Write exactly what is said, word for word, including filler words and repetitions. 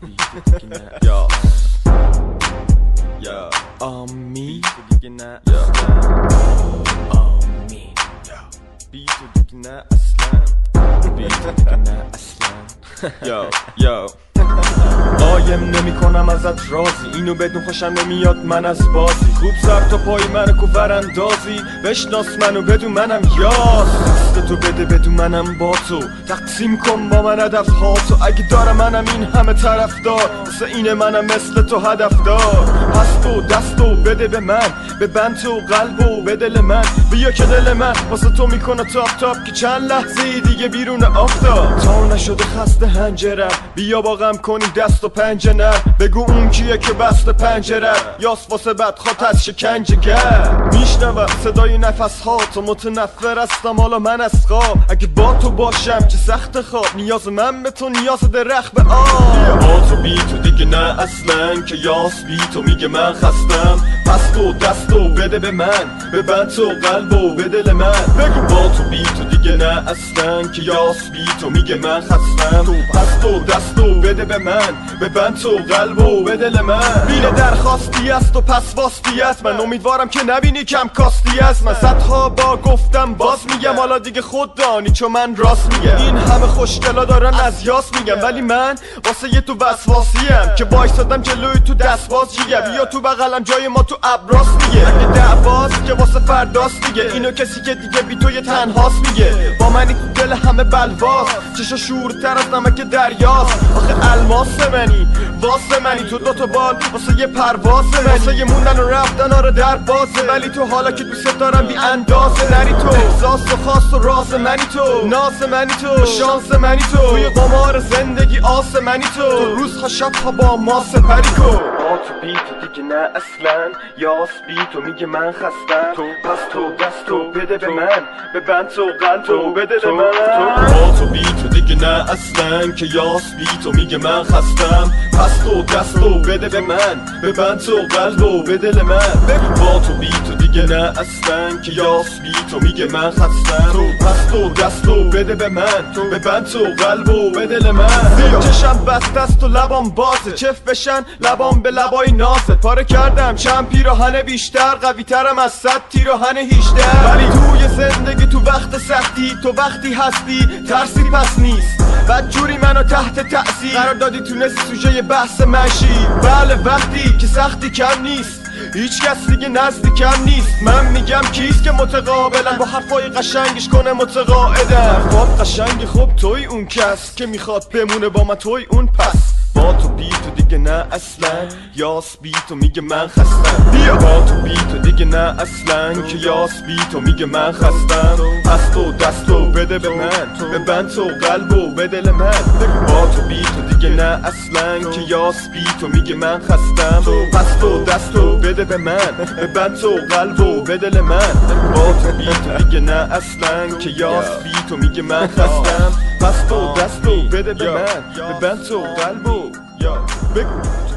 بیت دیگه نه یا یا آمین دیگه نه آمین بیت دیگه نه اصلا بیت دیگه نه اصلا یا یا قایم نمی کنم ازت رازی اینو بدون خوشم نمیاد من از بازی خوب سر تا پای منو کوور اندازی بشناس منو بدون منم یاس دست تو بده بدون منم با تو تقسیم کن با من هدف ها تو اگه دارم منم این همه طرفدار واسه اینه منم مثل تو هدف دار پس تو دستو بده به من به بند تو قلبو به دل من بیا که دل من واسه تو میکنه تاپ تاپ که چند لحظه دیگه بیرون آفتاب تا نشده خسته هنجرم بیا با غم کنی دست و پنجه نر بگو اون کیه که بست پنجره یاس واسه بدخواد از شکنجه گر میشنوم صدای نفس ها تو متنفر هستم حالا من از خواب اگه با تو باشم چه سخت خواب نیاز من به تو نیاز درخت به آب با تو بی تو دیگه نه اصلا که یاس بی تو میگه من خستم پس تو دستو بده به من ببند تو قلبو به دل من بگو با تو بی تو دیگه نه اصلا که یاس بی تو میگه من خستم پس تو دستو بده به من ببند تو قلبو به دل من بینه درخواستی است و پس واسطی است من امیدوارم که نبینی کم کاستی است من صدها با گفتم باز میگم حالا دیگه خود دانی چون من راست میگم این همه خوشگلا دارن از یاس میگم ولی من واسه یه تو وسواسیم که وایسادم جلوی تو دستباز جیگه بیا تو بغلم جای ما تو ابراس میگه اگه دعواست که واسه فرداست دیگه اینو کسی که دیگه بی تو یه تنهاست میگه با منی تو دل همه بلواست چشا شورتر از نمک دریاست آخه الماس منی واسه منی تو دوتا بال واسه یه پرواز منی واسه یه موندن و رفتن آره در بازه ولی تو حالا که دوست دارم بی اندازه نری تو احساس و خاص و راز منی تو ناز منی تو شانس منی تو توی قمار زندگی آس منی تو روزها شبها با ما سپری کن با تو بی تو دیگه نه اصلا یاس بی تو میگه من خستم تو پس تو دستو بده به من ببند تو قلبو بده به من با تو بی تو دیگه نه اصلا که یاس بی تو میگه من خستم پس تو دستو بده به من ببند تو قلبو به دل من با تو بی تو دیگه نه اصلا که یاس بی تو میگه من خستم پس تو دستو بده به من ببند تو قلبو به دل من چشم بست است و لبام بازه چف بشن لبام به لبای نازه پاره کردم چند پیراهن بیشتر قوی ترم از صد تیراهن هیشتر ولی توی زندگی تو وقت سختی تو وقتی هستی ترسی پس نیست بدجوری منو تحت تأثیر قرار دادی تونستی سوژه بحث منشی بله وقتی که سختی کم نیست هیچ کس دیگه نزدیکم نیست من میگم کیست که متقابلن با حرفای قشنگش کنه متقاعدن حرفات قشنگ خوب توی اون کس که میخواد بمونه با من توی اون پس با تو بی تو دیگه نه اصلا یاس بی تو میگه من خستم بیا با تو بی تو دیگه نه اصلا که یاس بی تو میگه من خستم پس تو دستو بده به من ببند تو قلبو به دل من با تو بی تو دیگه نه اصلا که یاس بی تو میگه من خستم پس تو دستو بده به من ببند تو قلبو به دل من با تو بی تو دیگه نه اصلا که یاس بی تو میگه من خستم پس تو دستو بده به من ببند تو قلبو بگو